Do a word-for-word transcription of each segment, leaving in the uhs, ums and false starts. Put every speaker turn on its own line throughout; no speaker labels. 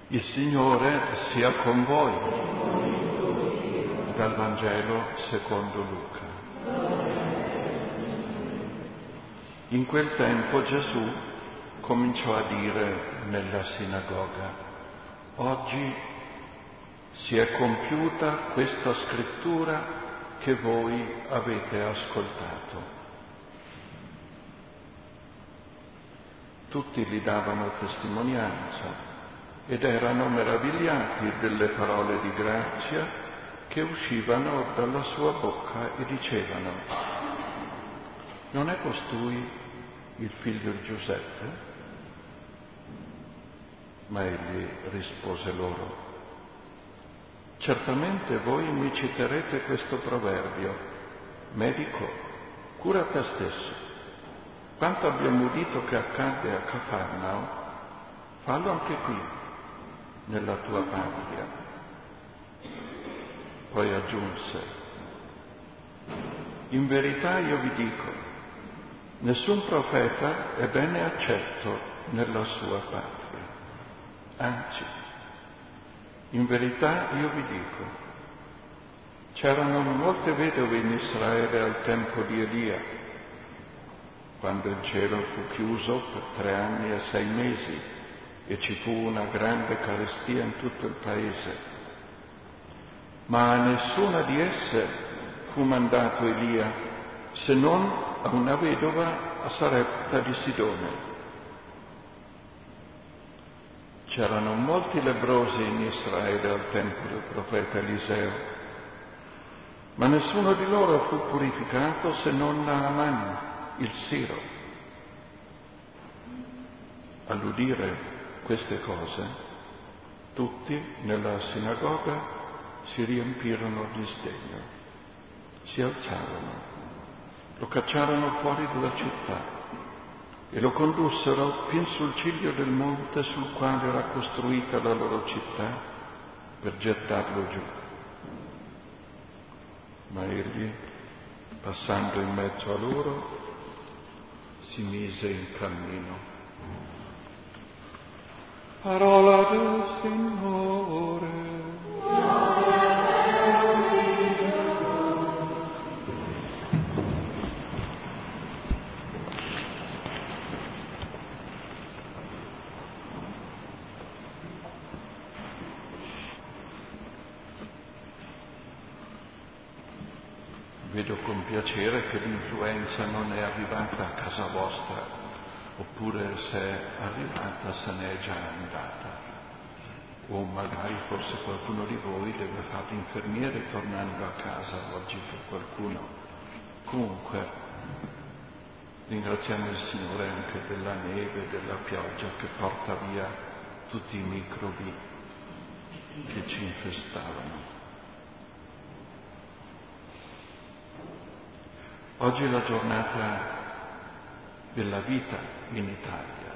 Il Signore sia con voi. Dal Vangelo secondo Luca. In quel tempo Gesù cominciò a dire nella sinagoga: oggi si è compiuta questa scrittura che voi avete ascoltato. Tutti gli davano testimonianza ed erano meravigliati delle parole di grazia che uscivano dalla sua bocca e dicevano: non è costui il figlio di Giuseppe? Ma egli rispose loro: certamente voi mi citerete questo proverbio: medico, cura te stesso. Quanto abbiamo udito che accadde a Cafarnao, fallo anche qui, nella tua patria. Poi aggiunse: in verità io vi dico, nessun profeta è bene accetto nella sua patria. Anzi, in verità io vi dico, c'erano molte vedove in Israele al tempo di Elia, quando il cielo fu chiuso per tre anni e sei mesi e ci fu una grande carestia in tutto il paese. Ma a nessuna di esse fu mandato Elia, se non a una vedova a Sarepta di Sidone. C'erano molti lebbrosi in Israele al tempo del profeta Eliseo, ma nessuno di loro fu purificato se non Naaman, il siro. All'udire queste cose, tutti nella sinagoga si riempirono di sdegno, si alzarono, lo cacciarono fuori dalla città e lo condussero fin sul ciglio del monte sul quale era costruita la loro città per gettarlo giù. Ma egli, passando in mezzo a loro, si mise in cammino. Parola del Signore. Vedo con piacere che l'influenza non è arrivata a casa vostra, oppure se è arrivata se n'è già andata. O magari forse qualcuno di voi deve fare l'infermiere tornando a casa oggi per qualcuno. Comunque, ringraziamo il Signore anche della neve, della pioggia che porta via tutti i microbi che ci infestavano. Oggi è la giornata della vita in Italia.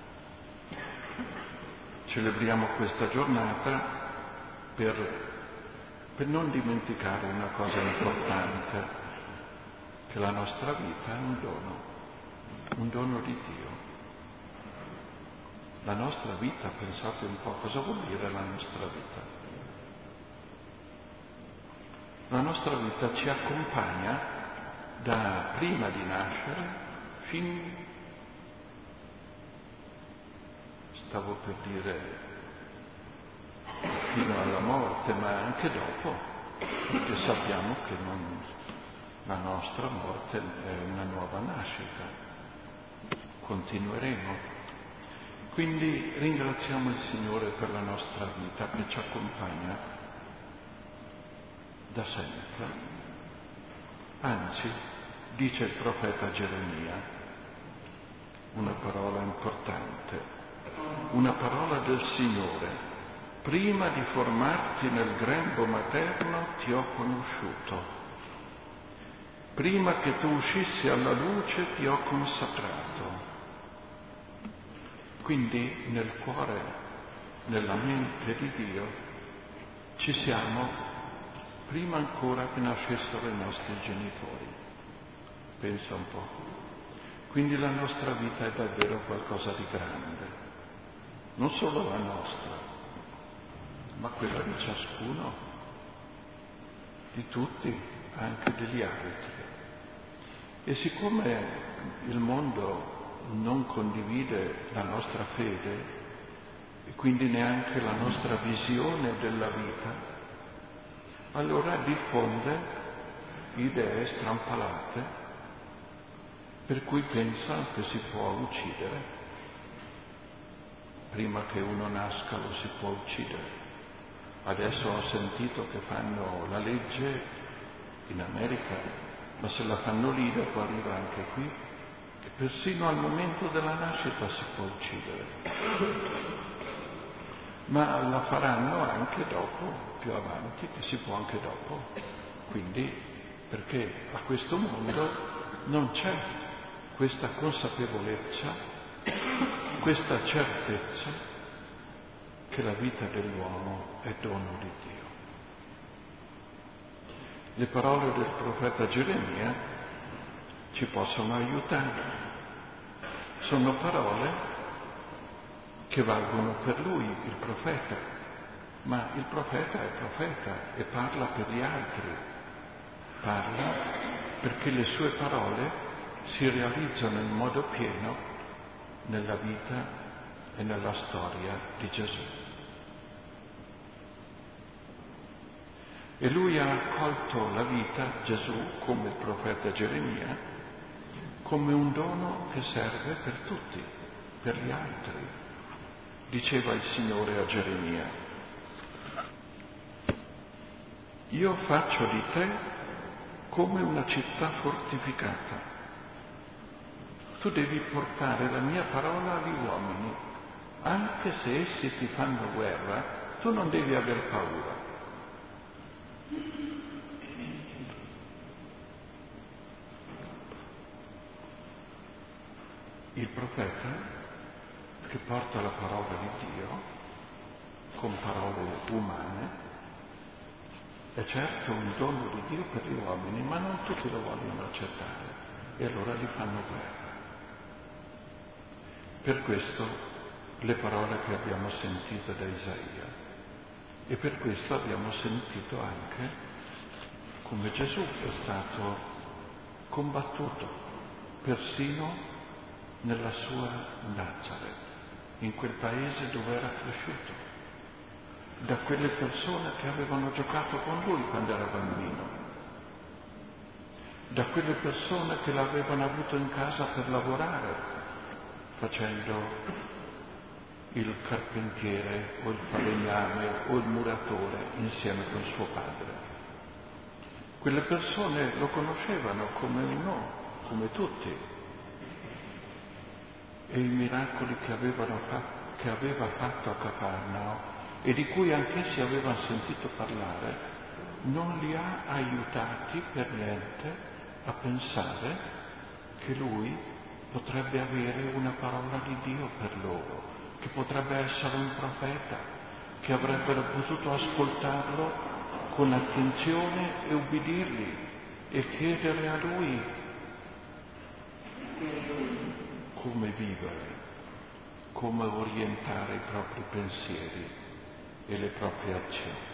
Celebriamo questa giornata per, per non dimenticare una cosa importante, che la nostra vita è un dono, un dono di Dio. La nostra vita, pensate un po', cosa vuol dire la nostra vita? La nostra vita ci accompagna da prima di nascere fin, stavo per dire, fino alla morte, ma anche dopo, perché sappiamo che non, la nostra morte è una nuova nascita. Continueremo. Quindi ringraziamo il Signore per la nostra vita che ci accompagna da sempre. Anzi, dice il profeta Geremia, una parola importante, una parola del Signore: prima di formarti nel grembo materno ti ho conosciuto, prima che tu uscissi alla luce ti ho consacrato. Quindi nel cuore, nella mente di Dio ci siamo prima ancora che nascessero i nostri genitori. Pensa un po'. Quindi la nostra vita è davvero qualcosa di grande. Non solo la nostra, ma quella di ciascuno, di tutti, anche degli altri. E siccome il mondo non condivide la nostra fede e quindi neanche la nostra visione della vita, allora diffonde idee strampalate per cui pensa che si può uccidere. Prima che uno nasca lo si può uccidere. Adesso ho sentito che fanno la legge in America, ma se la fanno lì dopo arriva anche qui, che persino al momento della nascita si può uccidere. Ma la faranno anche dopo, più avanti, che si può anche dopo. Quindi, perché a questo mondo non c'è questa consapevolezza, questa certezza che la vita dell'uomo è dono di Dio. Le parole del profeta Geremia ci possono aiutare. Sono parole che valgono per lui, il profeta, ma il profeta è profeta e parla per gli altri, parla perché le sue parole si realizzano in modo pieno nella vita e nella storia di Gesù. E lui ha accolto la vita, Gesù, come il profeta Geremia, come un dono che serve per tutti, per gli altri. Diceva il Signore a Geremia: io faccio di te come una città fortificata. Tu devi portare la mia parola agli uomini, anche se essi ti fanno guerra, tu non devi aver paura. Il profeta che porta la parola di Dio con parole umane è certo un dono di Dio per gli uomini, ma non tutti lo vogliono accettare e allora gli fanno guerra. Per questo le parole che abbiamo sentito da Isaia, e per questo abbiamo sentito anche come Gesù è stato combattuto persino nella sua Nazareth, in quel paese dove era cresciuto, da quelle persone che avevano giocato con lui quando era bambino, da quelle persone che l'avevano avuto in casa per lavorare, facendo il carpentiere o il falegname o il muratore insieme con suo padre. Quelle persone lo conoscevano come uno, come tutti. E i miracoli che, avevano fatto, che aveva fatto a Cafarnao e di cui anch'essi avevano sentito parlare, non li ha aiutati per niente a pensare che lui potrebbe avere una parola di Dio per loro, che potrebbe essere un profeta, che avrebbero potuto ascoltarlo con attenzione e ubbidirgli e chiedere a lui come vivere, come orientare i propri pensieri e le proprie azioni.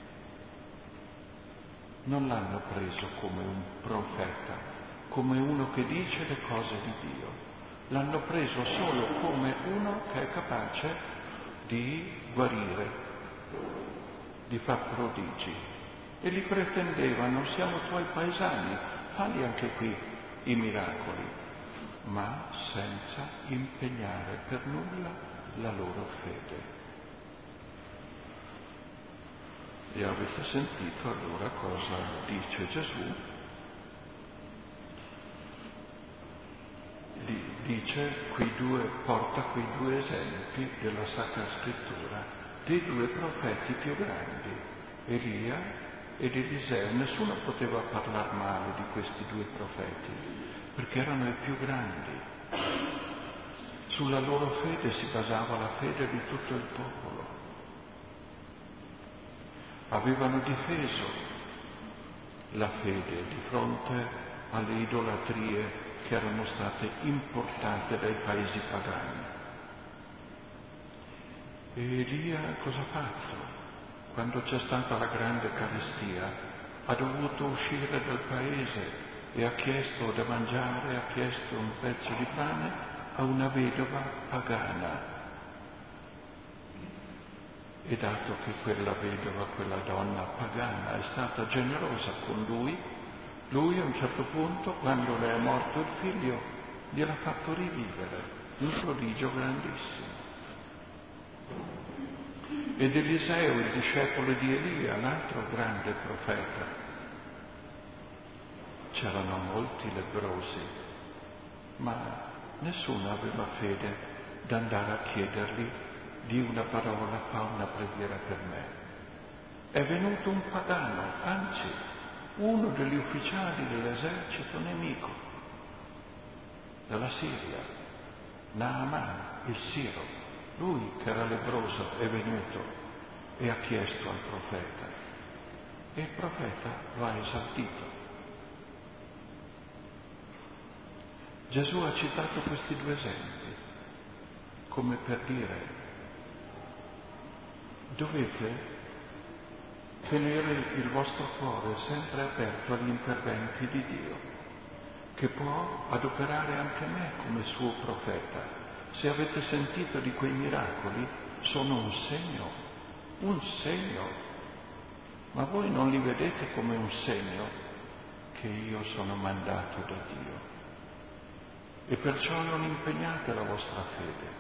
Non l'hanno preso come un profeta, come uno che dice le cose di Dio. L'hanno preso solo come uno che è capace di guarire, di far prodigi. E li pretendevano: siamo tuoi paesani, falli anche qui i miracoli, ma senza impegnare per nulla la loro fede. E avete sentito allora cosa dice Gesù? Dice quei due, porta quei due esempi della Sacra Scrittura, dei due profeti più grandi, Elia ed Eliseo. Nessuno poteva parlare male di questi due profeti, perché erano i più grandi. Sulla loro fede si basava la fede di tutto il popolo. Avevano difeso la fede di fronte alle idolatrie che erano state importate dai paesi pagani. E Elia cosa ha fatto? quando c'è stata la grande carestia, ha dovuto uscire dal paese e ha chiesto da mangiare, ha chiesto un pezzo di pane a una vedova pagana. E dato che quella vedova, quella donna pagana è stata generosa con lui, lui a un certo punto, quando le è morto il figlio, gliel'ha fatto rivivere, un prodigio grandissimo. Ed Eliseo, il discepolo di Elia, l'altro grande profeta. C'erano molti lebbrosi, ma nessuno aveva fede d'andare a chiedergli: di una parola, fa una preghiera per me. È venuto un pagano, anzi, uno degli ufficiali dell'esercito nemico, dalla Siria, Naaman, il Siro. Lui, che era lebbroso, è venuto e ha chiesto al profeta. E il profeta lo ha esaudito. Gesù ha citato questi due esempi come per dire: dovete tenere il vostro cuore sempre aperto agli interventi di Dio, che può adoperare anche me come suo profeta. Se avete sentito di quei miracoli, sono un segno, un segno, ma voi non li vedete come un segno che io sono mandato da Dio. E perciò non impegnate la vostra fede.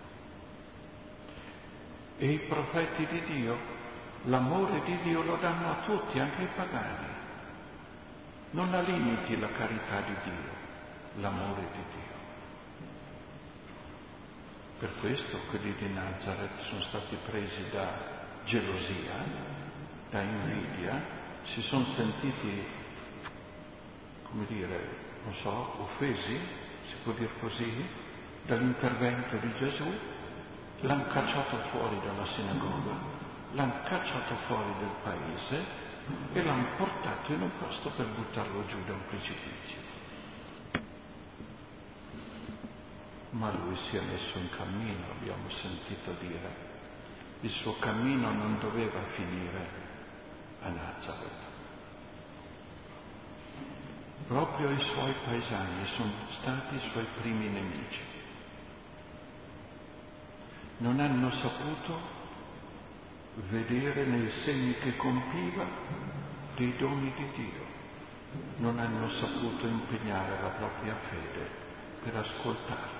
E i profeti di Dio, l'amore di Dio lo danno a tutti, anche ai pagani. Non la limiti la carità di Dio, l'amore di Dio. Per questo quelli di Nazareth sono stati presi da gelosia, da invidia, si sono sentiti, come dire, non so, offesi, si può dire così, dall'intervento di Gesù. L'hanno cacciato fuori dalla sinagoga, l'hanno cacciato fuori del paese e l'hanno portato in un posto per buttarlo giù da un precipizio. Ma lui si è messo in cammino, abbiamo sentito dire. Il suo cammino non doveva finire a Nazareth. Proprio i suoi paesani sono stati i suoi primi nemici. Non hanno saputo vedere nei segni che compiva dei doni di Dio. Non hanno saputo impegnare la propria fede per ascoltarlo.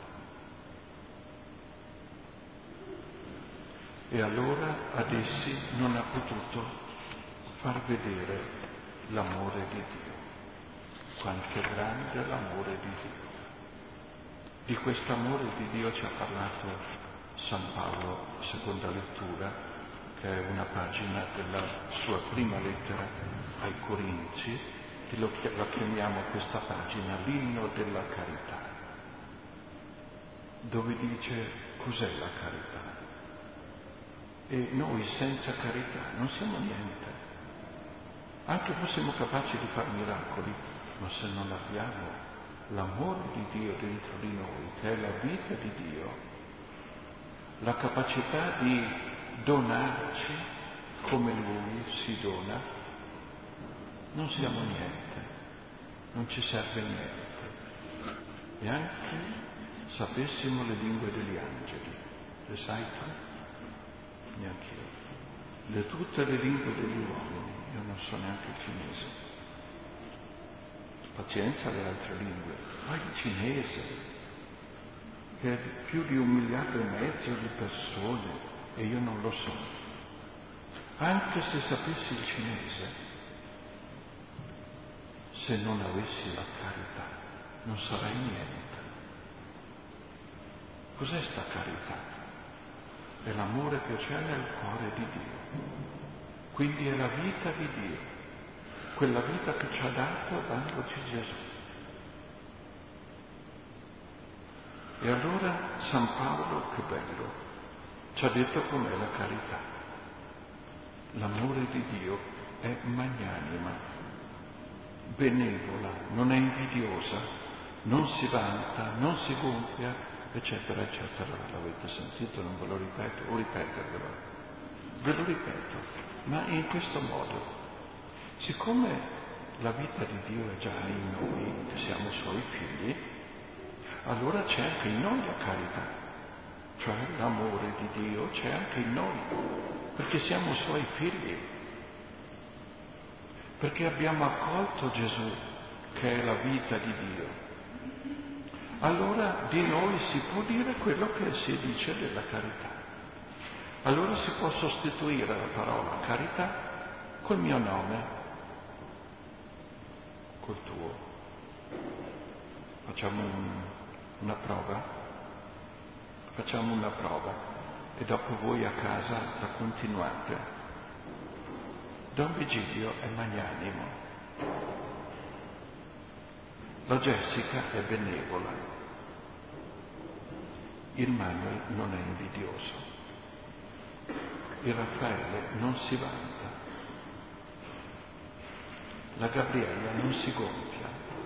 E allora ad essi non ha potuto far vedere l'amore di Dio. Quanto è grande l'amore di Dio. Di questo amore di Dio ci ha parlato San Paolo, seconda lettura, che è una pagina della sua prima lettera ai Corinzi, che lo, la chiamiamo questa pagina l'inno della carità, dove dice cos'è la carità. E noi senza carità non siamo niente. Anche fossimo capaci di fare miracoli, ma se non abbiamo l'amore di Dio dentro di noi, che è la vita di Dio, la capacità di donarci come Lui si dona, non siamo niente, non ci serve niente. Neanche sapessimo le lingue degli angeli, le sai tu? Neanche io. Le, tutte le lingue degli uomini, io non so neanche il cinese. Pazienza alle altre lingue, ma il cinese, che è più di un miliardo e mezzo di persone, e io non lo so. Anche se sapessi il cinese, se non avessi la carità, non sarei niente. Cos'è sta carità? È l'amore che c'è nel cuore di Dio. Quindi è la vita di Dio, quella vita che ci ha dato dandoci Gesù. E allora San Paolo, che bello, ci ha detto com'è la carità. L'amore di Dio è magnanima, benevola, non è invidiosa, non si vanta, non si gonfia, eccetera, eccetera. L'avete sentito, non ve lo ripeto, o ripetervelo. ve lo ripeto, ma in questo modo, siccome la vita di Dio è già in noi, che siamo Suoi figli, allora c'è anche in noi la carità, cioè l'amore di Dio c'è anche in noi, perché siamo Suoi figli, perché abbiamo accolto Gesù, che è la vita di Dio. Allora di noi si può dire quello che si dice della carità. Allora si può sostituire la parola carità col mio nome, col tuo. Facciamo un, una prova? Facciamo una prova e dopo voi a casa la continuate. Don Vigilio è magnanimo, la Jessica è benevola, il Manuel non è invidioso, il Raffaele non si vanta, la Gabriella non si gonfia,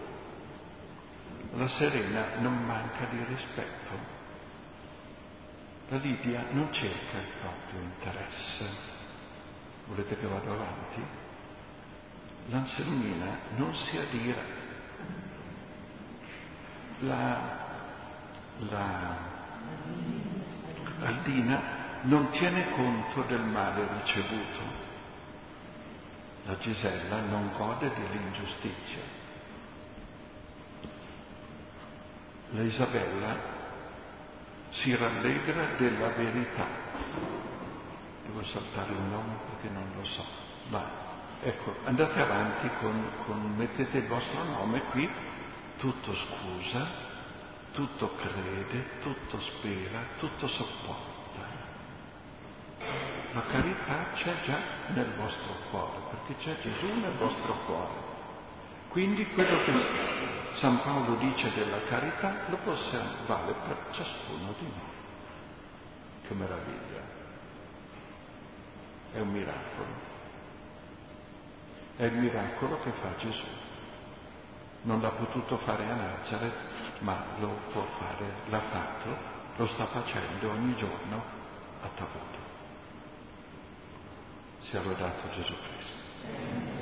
la Serena non manca di rispetto, la Lidia non cerca il proprio interesse. Volete che vada avanti? L'Anselmina non si adira, la, la Aldina non tiene conto del male ricevuto, la Gisella non gode dell'ingiustizia, la Isabella si rallegra della verità. Devo saltare un nome perché non lo so. Ma ecco, andate avanti con, con mettete il vostro nome qui, tutto scusa, tutto crede, tutto spera, tutto sopporta. La carità c'è già nel vostro cuore, perché c'è Gesù nel vostro cuore. Quindi quello che San Paolo dice della carità lo possiamo vale per ciascuno di noi. Che meraviglia! È un miracolo. È il miracolo che fa Gesù. Non l'ha potuto fare a Nazareth, ma lo può fare, l'ha fatto, lo sta facendo ogni giorno a Tavoto. Sia lodato Gesù Cristo.